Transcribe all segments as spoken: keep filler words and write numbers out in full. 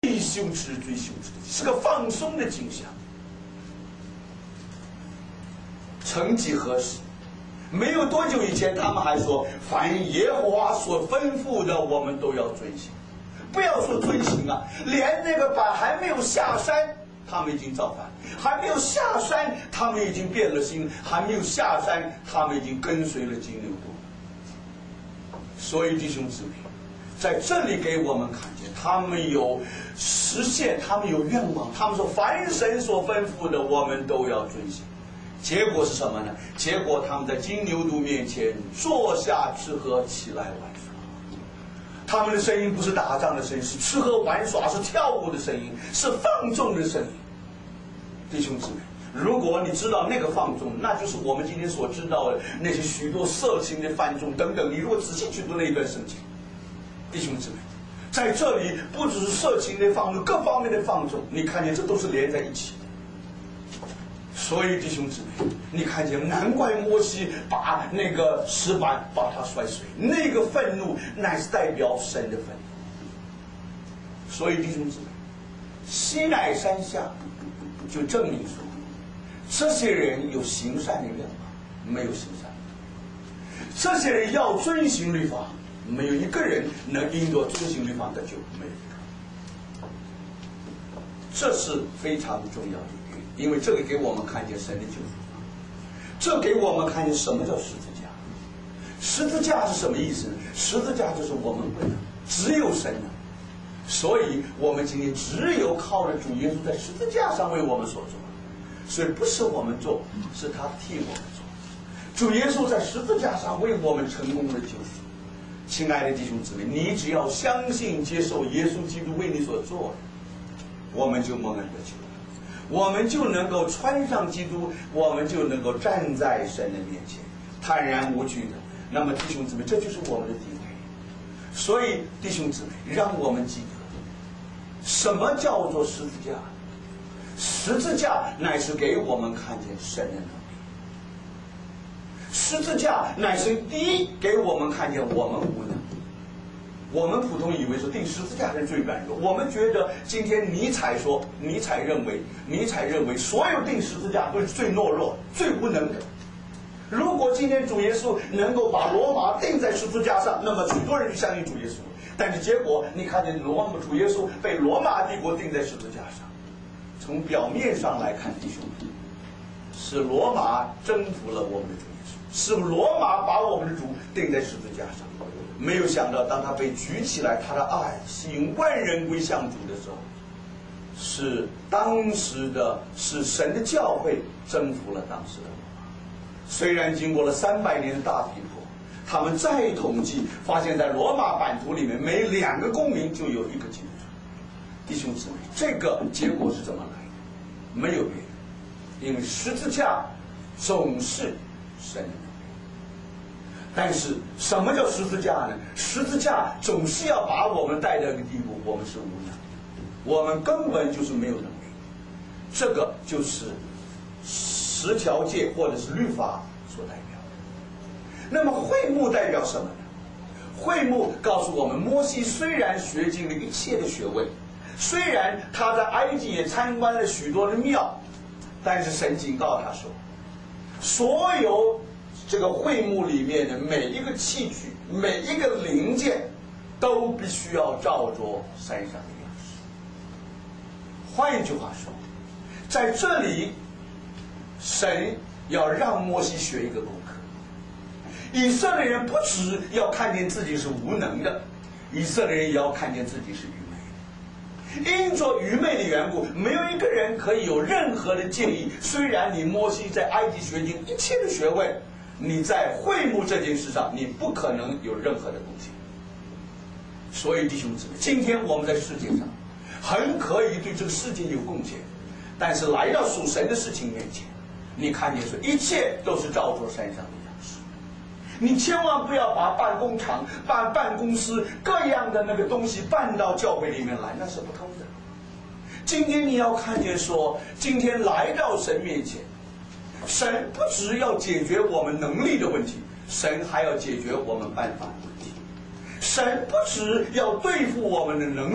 最羞耻、最羞耻的，是个放松的景象。曾几何时，没有多久以前，他们还说，凡耶和华所吩咐的，我们都要遵行。不要说遵行啊，连那个板还没有下山，他们已经造反；还没有下山，他们已经变了心；还没有下山，他们已经跟随了金牛犊。所以弟兄姊妹，在这里给我们看见，他们有实现，他们有愿望，他们说凡神所吩咐的，我们都要遵行。结果是什么呢？结果他们在金牛犊面前坐下吃喝，起来玩耍。他们的声音不是打仗的声音，是吃喝玩耍，是跳舞的声音，是放纵的声音。弟兄姊妹，如果你知道那个放纵，那就是我们今天所知道的那些许多色情的放纵等等。你如果仔细去读那一段圣经，弟兄姊妹，在这里不只是色情的放纵，各方面的放纵，你看见这都是连在一起的。所以弟兄姊妹，你看见，难怪摩西把那个石板把它摔碎，那个愤怒乃是代表神的愤怒。所以弟兄姊妹，西奈山下就证明说，这些人有行善的愿望，没有行善；这些人要遵行律法，没有一个人能因着遵行律法得救，没有一个。这是非常重要的。因为这个给我们看见神的救赎，这给我们看见什么叫十字架。十字架是什么意思呢？十字架就是我们不能，只有神能。所以我们今天只有靠着主耶稣在十字架上为我们所做，所以不是我们做，是他替我们做。主耶稣在十字架上为我们成功的救赎。亲爱的弟兄姊妹，你只要相信接受耶稣基督为你所做的，我们就蒙恩得救。我们就能够穿上基督，我们就能够站在神的面前，坦然无惧的。那么弟兄姊妹，这就是我们的地位。所以弟兄姊妹，让我们记得，什么叫做十字架？十字架乃是给我们看见神的能力。十字架乃是第一给我们看见我们无能。我们普通以为说钉十字架是最软弱，我们觉得今天尼采说，尼采认为，尼采认为所有钉十字架都是最懦弱、最无能的。如果今天主耶稣能够把罗马钉在十字架上，那么许多人就相信主耶稣。但是结果，你看见罗马主耶稣被罗马帝国钉在十字架上，从表面上来看，弟兄们，是罗马征服了我们的主耶稣，是罗马把我们的主钉在十字架上。没有想到，当他被举起来，他的爱吸引万人归向主的时候，是当时的是神的教会征服了当时的罗马。虽然经过了三百年的大逼迫，他们再统计发现，在罗马版图里面，每两个公民就有一个基督徒。弟兄姊妹，这个结果是怎么来的？没有别的，因为十字架总是神的。但是什么叫十字架呢？十字架总是要把我们带到一个地步，我们是无能，我们根本就是没有能力。这个就是十条诫或者是律法所代表的。那么会幕代表什么呢？会幕告诉我们，摩西虽然学尽了一切的学问，虽然他在埃及也参观了许多的庙，但是神警告他说，所有这个会幕里面的每一个器具，每一个零件，都必须要照着山上的样式。换一句话说，在这里，神要让摩西学一个功课。以色列人不只要看见自己是无能的，以色列人也要看见自己是愚昧的。因着愚昧的缘故，没有一个人可以有任何的建议。虽然你摩西在埃及学尽一切的学问，你在会幕这件事上，你不可能有任何的贡献。所以弟兄姊妹，今天我们在世界上很可以对这个世界有贡献，但是来到属神的事情面前，你看见说一切都是照着山上的样式。你千万不要把办工厂、办办公司各样的那个东西办到教会里面来，那是不通的。今天你要看见说，今天来到神面前，神不只要解决我们能力的问题，神还要解决我们办法的问题。神不只要对付我们的能力，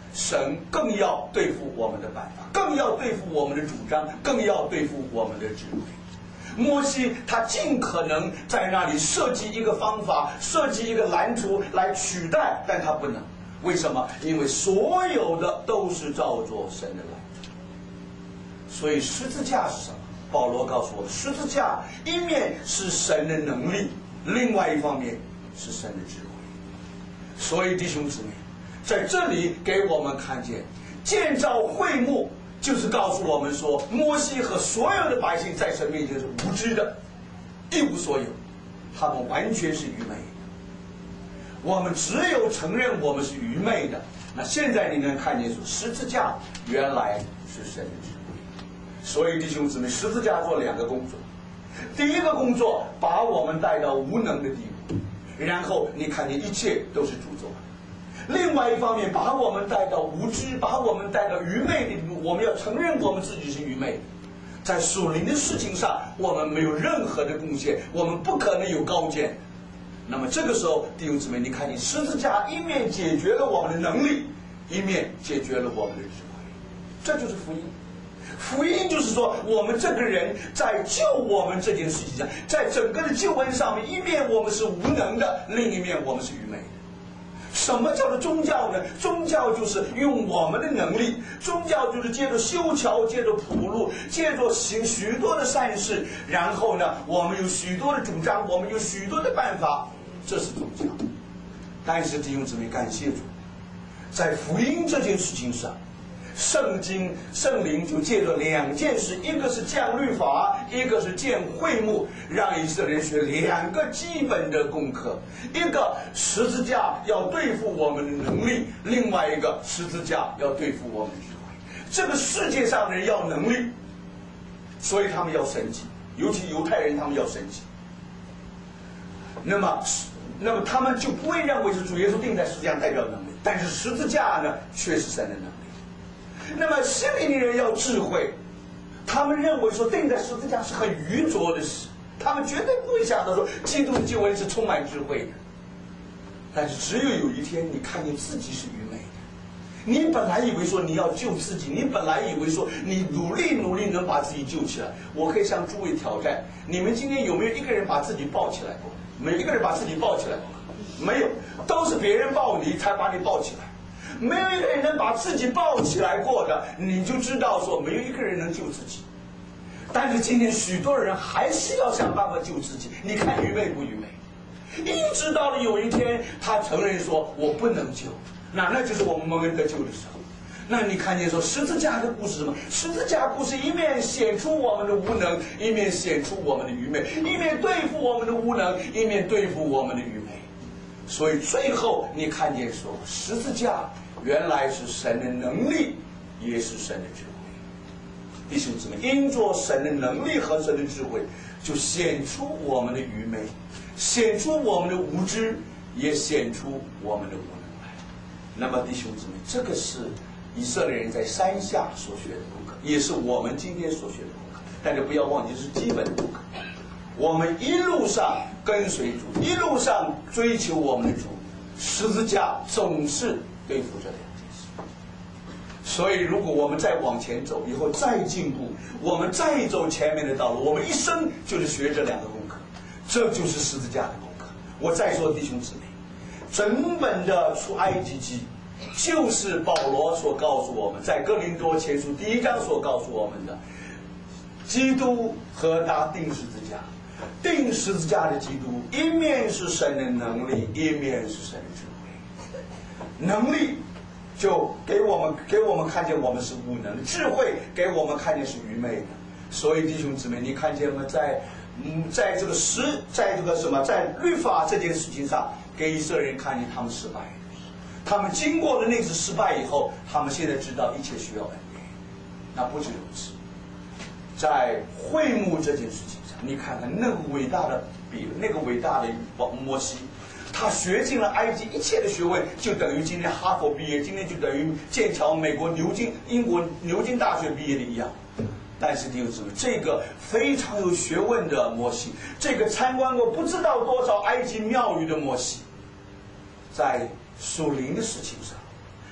神更要对付我们的办法，更要对付我们的主张，更要对付我们的智慧。摩西他尽可能在那里设计一个方法，设计一个蓝图来取代，但他不能。为什么？因为所有的都是照着神的蓝图。所以十字架是什么？保罗告诉我们，十字架一面是神的能力，另外一方面是神的智慧。所以弟兄姊妹，在这里给我们看见，建造会幕就是告诉我们说，摩西和所有的百姓在神面前是无知的，一无所有，他们完全是愚昧的。我们只有承认我们是愚昧的。那现在你能看见说，十字架原来是神的智慧。所以弟兄姊妹，十字架做两个工作。第一个工作，把我们带到无能的地步，然后你看见一切都是主做的。另外一方面，把我们带到无知，把我们带到愚昧的地步，我们要承认我们自己是愚昧的。在属灵的事情上，我们没有任何的贡献，我们不可能有高见。那么这个时候，弟兄姊妹，你看见十字架一面解决了我们的能力，一面解决了我们的智慧，这就是福音。福音就是说，我们这个人在救我们这件事情上，在整个的救恩上面，一面我们是无能的，另一面我们是愚昧的。什么叫做宗教呢？宗教就是用我们的能力，宗教就是借着修桥，借着铺路，借着行许多的善事，然后呢，我们有许多的主张，我们有许多的办法，这是宗教。但是弟兄姊妹，感谢主，在福音这件事情上，圣经圣灵就借着两件事，一个是降律法，一个是建会幕，让以色列人学两个基本的功课。一个十字架要对付我们的能力，另外一个十字架要对付我们的智慧。这个世界上的人要能力，所以他们要神迹，尤其犹太人他们要神迹。那么那么他们就不会认为是主耶稣钉在十字架代表能力，但是十字架呢却是神的能力。那么希利尼人要智慧，他们认为说钉在十字架是很愚拙的事，他们绝对不会想到说基督的救恩是充满智慧的。但是只有有一天你看见自己是愚昧的，你本来以为说你要救自己，你本来以为说你努力努力能把自己救起来。我可以向诸位挑战，你们今天有没有一个人把自己抱起来过？每一个人把自己抱起来过？没有，都是别人抱你才把你抱起来。没有一个人能把自己抱起来过的，你就知道说没有一个人能救自己。但是今天许多人还是要想办法救自己，你看愚昧不愚昧？一直到了有一天他承认说我不能救，那那就是我们蒙恩得救的时候。那你看见说十字架的故事什么？十字架故事一面显出我们的无能，一面显出我们的愚昧，一面对付我们的无能，一面对付我们的愚昧。所以最后你看见说十字架原来是神的能力，也是神的智慧。弟兄姊妹，因着神的能力和神的智慧，就显出我们的愚昧，显出我们的无知，也显出我们的无能来。那么弟兄姊妹，这个是以色列人在山下所学的功课，也是我们今天所学的功课。但是不要忘记，是基本的功课。我们一路上跟随主，一路上追求我们的主，十字架总是对付这两件事。所以如果我们再往前走，以后再进步，我们再走前面的道路，我们一生就是学这两个功课，这就是十字架的功课。我再说弟兄姊妹，整本的出埃及记就是保罗所告诉我们，在哥林多前书第一章所告诉我们的，基督和他钉十字架，钉十字架的基督，一面是神的能力，一面是神的智慧。能力就给我们给我们看见我们是无能的，智慧给我们看见是愚昧的。所以弟兄姊妹，你看见吗？在嗯，在这个实，在这个什么，在律法这件事情上，给以色列人看见他们失败。他们经过了那次失败以后，他们现在知道一切需要恩典。那不止如此，在会幕这件事情上，你看看那个伟大的比那个伟大的摩西，他学尽了埃及一切的学问，就等于今天哈佛毕业，今天就等于剑桥、美国牛津、英国牛津大学毕业的一样。但是弟兄姊妹，这个非常有学问的摩西，这个参观过不知道多少埃及庙宇的摩西，在属灵的事情上，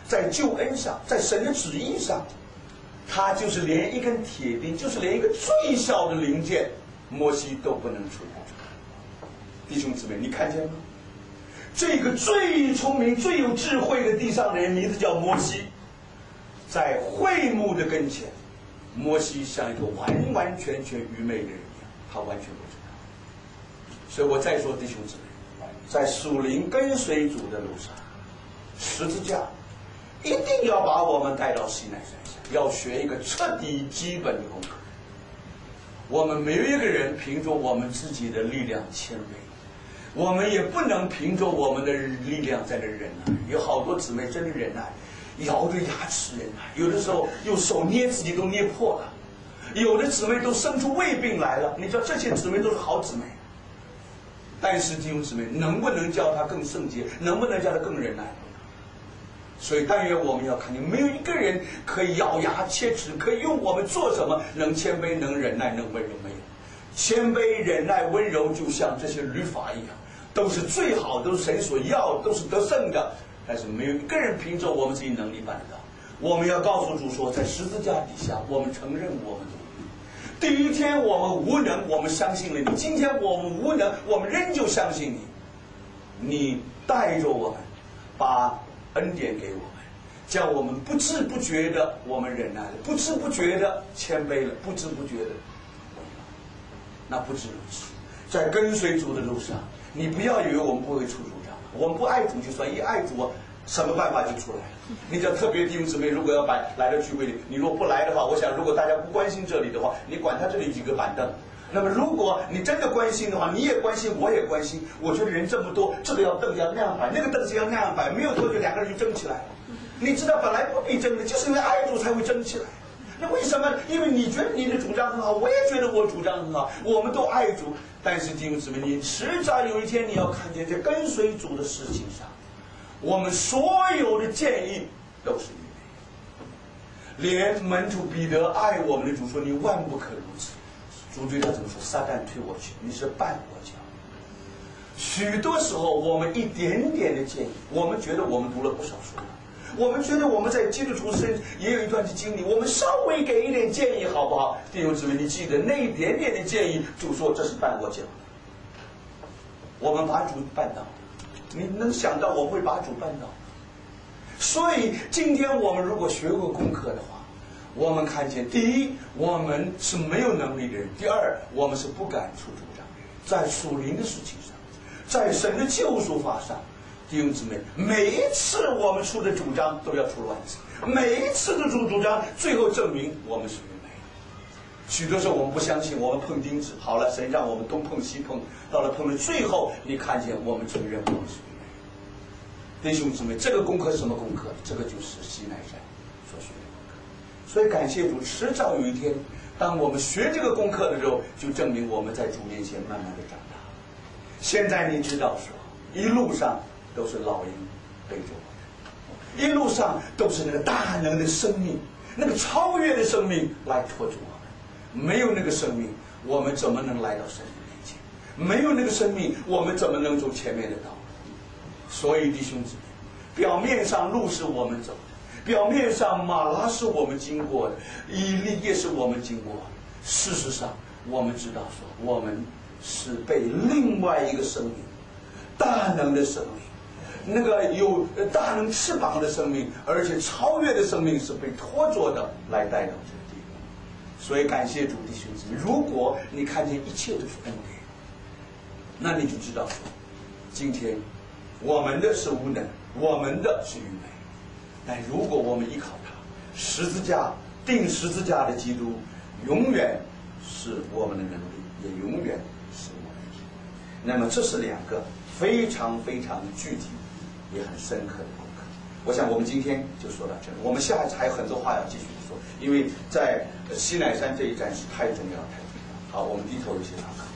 在救恩上，在神的旨意上，他就是连一根铁钉，就是连一个最小的零件，摩西都不能触碰。弟兄姊妹，你看见吗？这个最聪明、最有智慧的地上人，名字叫摩西，在会幕的跟前，摩西像一个完完全全愚昧的人一样，他完全不知道。所以我再说，弟兄姊妹，在属灵跟随主的路上，十字架一定要把我们带到西奈山上，要学一个彻底基本的功课。我们没有一个人凭着我们自己的力量谦卑，我们也不能凭着我们的力量在这忍耐。有好多姊妹真的忍耐，咬着牙齿忍耐，有的时候用手捏自己都捏破了，有的姊妹都生出胃病来了。你知道这些姊妹都是好姊妹，但是弟兄姊妹能不能叫她更圣洁，能不能叫她更忍耐？所以但愿我们要看见，没有一个人可以咬牙切齿，可以用我们做什么能谦卑、能忍耐、能温柔，没有。谦卑、忍耐、温柔就像这些律法一样，都是最好，都是神所要，都是得胜的。但是没有一个人凭着我们自己能力办得到。我们要告诉主说，在十字架底下，我们承认我们的无能。第一天我们无能，我们相信了你；今天我们无能，我们仍旧相信你。你带着我们，把恩典给我们，叫我们不知不觉的我们忍耐了，不知不觉的谦卑了，不知不觉的，那不止如此。在跟随主的路上，你不要以为我们不会出主张，我们不爱主就算，一爱主，什么办法就出来了。你叫特别弟兄姊妹，如果要来来到聚会里，你如果不来的话，我想如果大家不关心这里的话，你管他这里几个板凳。那么如果你真的关心的话，你也关心，我也关心。我觉得人这么多，这个要凳要那样摆，那个凳子要那样摆，没有多久两个人就争起来了。你知道本来不必争的，就是因为爱主才会争起来。那为什么？因为你觉得你的主张很好，我也觉得我主张很好，我们都爱主。但是弟兄姊妹，你迟早有一天你要看见，在跟随主的事情上，我们所有的建议都是愚昧。连门徒彼得爱我们的主说：“你万不可如此。”主对他怎么说？撒旦推我去，你是绊我脚。许多时候，我们一点点的建议，我们觉得我们读了不少书了，我们觉得我们在基督徒身也有一段的经历，我们稍微给一点建议好不好？弟兄姊妹，你记得那一点点的建议，主说这是绊我脚。我们把主绊倒，你能想到我会把主绊倒？所以今天我们如果学过功课的话，我们看见，第一，我们是没有能力的人；第二，我们是不敢出主张的人。在属灵的事情上，在神的救赎法上，弟兄姊妹，每一次我们出的主张都要出乱子，每一次的主主张，最后证明我们是愚昧。许多时候我们不相信，我们碰钉子，好了，神让我们东碰西碰，到了碰了最后，你看见我们承认我们是愚昧。弟兄姊妹，这个功课是什么功课？这个就是西奈山所学的。所以感谢主，迟早有一天，当我们学这个功课的时候，就证明我们在主面前慢慢的长大。现在你知道说，一路上都是老鹰背着我们，一路上都是那个大能的生命，那个超越的生命来托住我们。没有那个生命，我们怎么能来到神的面前？没有那个生命，我们怎么能走前面的道路？所以弟兄姊妹，表面上路是我们走的，表面上马拉是我们经过的，以利也是我们经过的。事实上，我们知道说，我们是被另外一个生命，大能的生命，那个有大能翅膀的生命，而且超越的生命是被托着的来带到这个地方。所以感谢主弟兄姊妹，如果你看见一切都是恩典，那你就知道说，今天我们的是无能，我们的是愚昧。但如果我们依靠他，十字架钉十字架的基督永远是我们的能力，也永远是我们的体。那么这是两个非常非常具体也很深刻的功课。我想我们今天就说到这里，我们下一次还有很多话要继续说，因为在西乃山这一站是太重要太重要。好，我们低头一起祷告。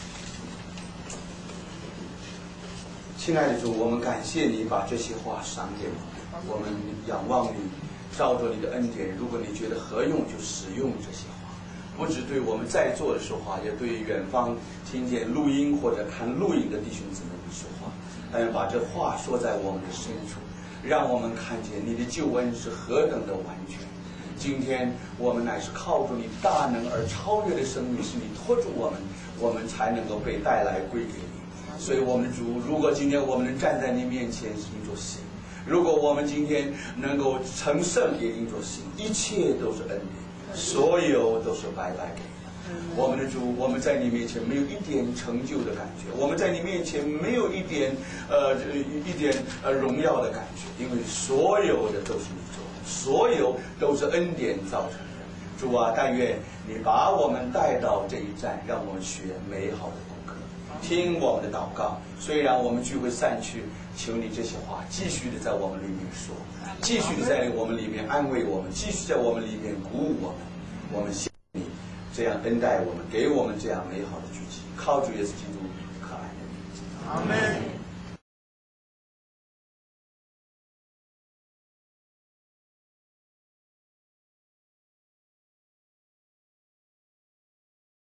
亲爱的主，我们感谢你把这些话赏给我们，我们仰望你，照着你的恩典，如果你觉得合用，就使用这些话，不只对我们在座的说话，也对远方听见录音或者看录影的弟兄姊妹们说话。但愿把这话说在我们的深处， 让我们看见你的救恩是何等的完全。今天我们乃是靠着你大能而超越的生命，是你托住我们，我们才能够被带来归给你。所以我们的主，如果今天我们能站在你面前是因着信，如果我们今天能够成圣也因着信，一切都是恩典，所有都是白白给的。我们的主，我们在你面前没有一点成就的感觉，我们在你面前没有一点呃一点呃荣耀的感觉，因为所有的都是你做的，所有都是恩典造成的。主啊，但愿你把我们带到这一站，让我们学美好的功课，听我们的祷告。虽然我们聚会散去，求你这些话继续的在我们里面说，继续的在我们里面安慰我们，继续在我们里面鼓舞我们。我们谢谢你这样恩待我们，给我们这样美好的举起，靠主耶稣基督可爱的名字，阿们。